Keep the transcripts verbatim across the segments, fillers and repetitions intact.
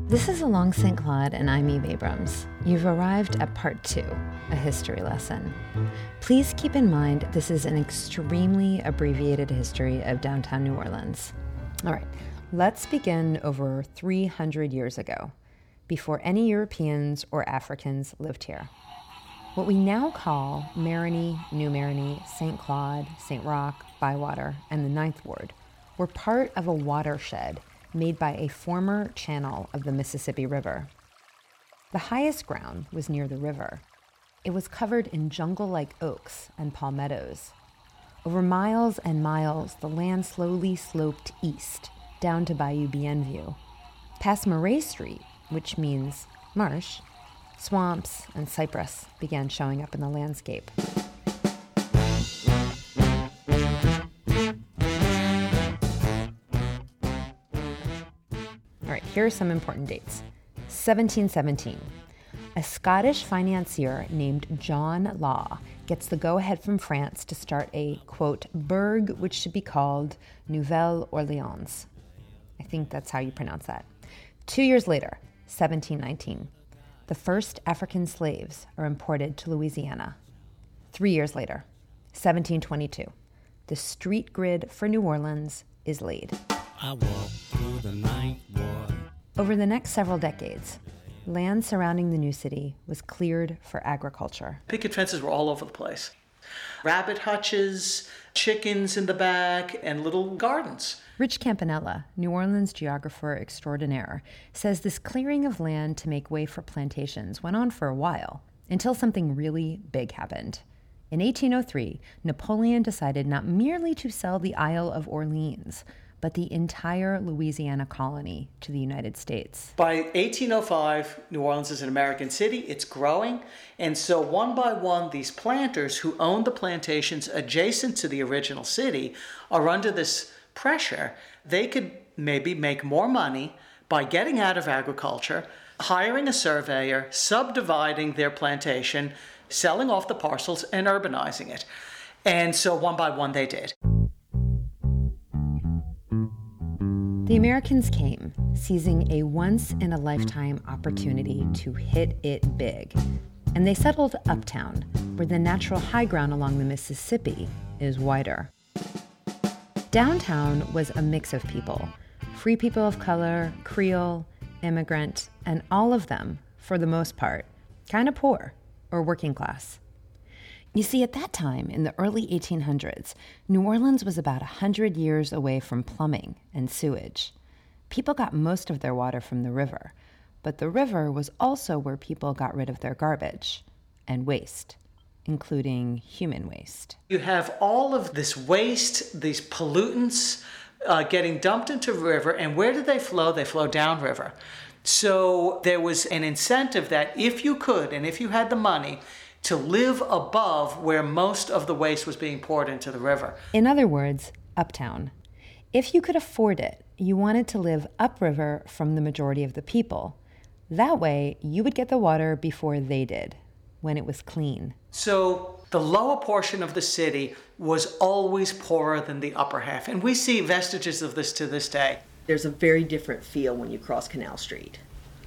This is Along Saint Claude, and I'm Eve Abrams. You've arrived at part two, a history lesson. Please keep in mind this is an extremely abbreviated history of downtown New Orleans. All right, let's begin over three hundred years ago, before any Europeans or Africans lived here. What we now call Marigny, New Marigny, Saint Claude, Saint Roch, Bywater, and the Ninth Ward were part of a watershed made by a former channel of the Mississippi River. The highest ground was near the river. It was covered in jungle-like oaks and palmettos. Over miles and miles, the land slowly sloped east, down to Bayou Bienview. Past Marais Street, which means marsh, swamps and cypress began showing up in the landscape. All right, here are some important dates. seventeen seventeen. A Scottish financier named John Law gets the go-ahead from France to start a, quote, burgh which should be called Nouvelle Orleans. I think that's how you pronounce that. Two years later, seventeen nineteen, the first African slaves are imported to Louisiana. Three years later, seventeen twenty-two, the street grid for New Orleans is laid. I walk through the night, boy. Over the next several decades, land surrounding the new city was cleared for agriculture. Picket fences were all over the place. Rabbit hutches, chickens in the back, and little gardens. Rich Campanella, New Orleans geographer extraordinaire, says this clearing of land to make way for plantations went on for a while, until something really big happened. In eighteen oh three, Napoleon decided not merely to sell the Isle of Orleans, but the entire Louisiana colony to the United States. By eighteen oh five, New Orleans is an American city. It's growing. And so one by one, these planters who own the plantations adjacent to the original city are under this pressure. They could maybe make more money by getting out of agriculture, hiring a surveyor, subdividing their plantation, selling off the parcels, and urbanizing it. And so one by one they did. The Americans came, seizing a once-in-a-lifetime opportunity to hit it big. And they settled uptown, where the natural high ground along the Mississippi is wider. Downtown was a mix of people, free people of color, Creole, immigrant, and all of them, for the most part, kind of poor or working class. You see, at that time, in the early eighteen hundreds, New Orleans was about one hundred years away from plumbing and sewage. People got most of their water from the river, but the river was also where people got rid of their garbage and waste, including human waste. You have all of this waste, these pollutants uh, getting dumped into the river, and where do they flow? They flow downriver. So there was an incentive that if you could, and if you had the money, to live above where most of the waste was being poured into the river. In other words, uptown. If you could afford it, you wanted to live upriver from the majority of the people. That way, you would get the water before they did, when it was clean. So the lower portion of the city was always poorer than the upper half, and we see vestiges of this to this day. There's a very different feel when you cross Canal Street.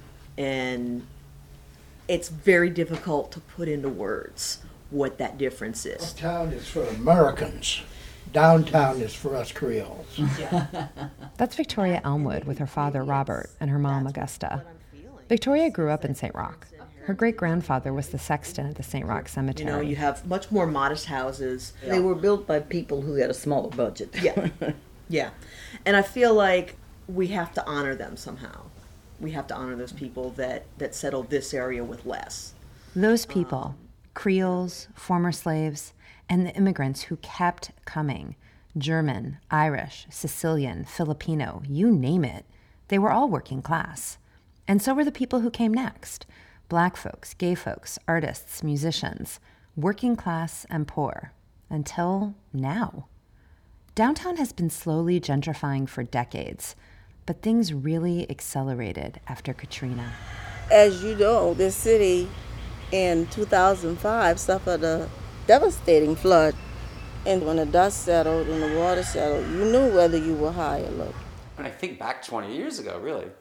And it's very difficult to put into words what that difference is. Uptown is for Americans. Downtown is for us Creoles. Yeah. That's Victoria Elmwood with her father Robert and her mom Augusta. Victoria grew up in Saint Roch. Her great-grandfather was the sexton at the Saint Roch Cemetery. You know, you have much more modest houses. They were built by people who had a smaller budget. Yeah, yeah. And I feel like we have to honor them somehow. We have to honor those people that, that settled this area with less. Those people, Creoles, former slaves, and the immigrants who kept coming, German, Irish, Sicilian, Filipino, you name it, they were all working class. And so were the people who came next, black folks, gay folks, artists, musicians, working class and poor, until now. Downtown has been slowly gentrifying for decades, but things really accelerated after Katrina. As you know, this city in two thousand five suffered a devastating flood. And when the dust settled and the water settled, you knew whether you were high or low. When I think back twenty years ago, really,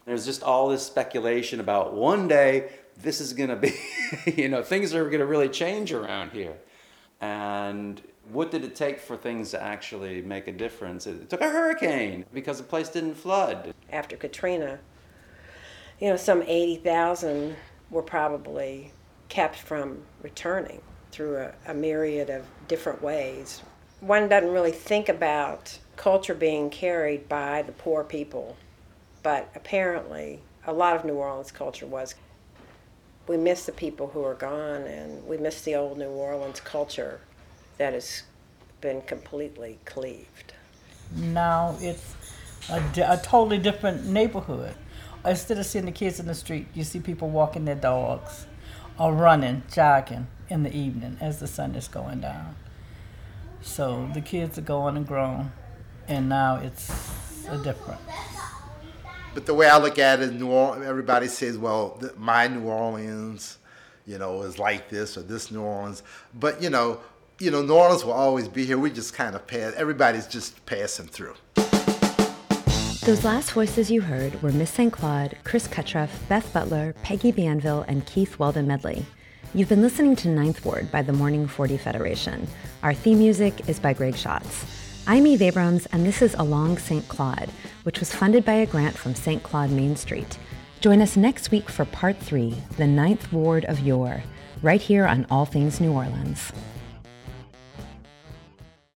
There's just all this speculation about one day this is going to be, you know, things are going to really change around here. And what did it take for things to actually make a difference? It took a hurricane because the place didn't flood. After Katrina, you know, some eighty thousand were probably kept from returning through a, a myriad of different ways. One doesn't really think about culture being carried by the poor people, but apparently a lot of New Orleans culture was. We miss the people who are gone, and we miss the old New Orleans culture that has been completely cleaved. Now it's a, a totally different neighborhood. Instead of seeing the kids in the street, you see people walking their dogs or running, jogging in the evening as the sun is going down. So the kids are going and grown, and now it's a different. But the way I look at it, New Orleans, everybody says, well, th- my New Orleans, you know, is like this or this New Orleans. But, you know, you know, New Orleans will always be here. We just kind of pass. Everybody's just passing through. Those last voices you heard were Miss Saint Claude, Chris Cutruff, Beth Butler, Peggy Banville, and Keith Weldon Medley. You've been listening to Ninth Ward by the Morning forty Federation. Our theme music is by Greg Schatz. I'm Eve Abrams, and this is Along Saint Claude, which was funded by a grant from Saint Claude Main Street. Join us next week for Part three, The Ninth Ward of Yore, right here on All Things New Orleans.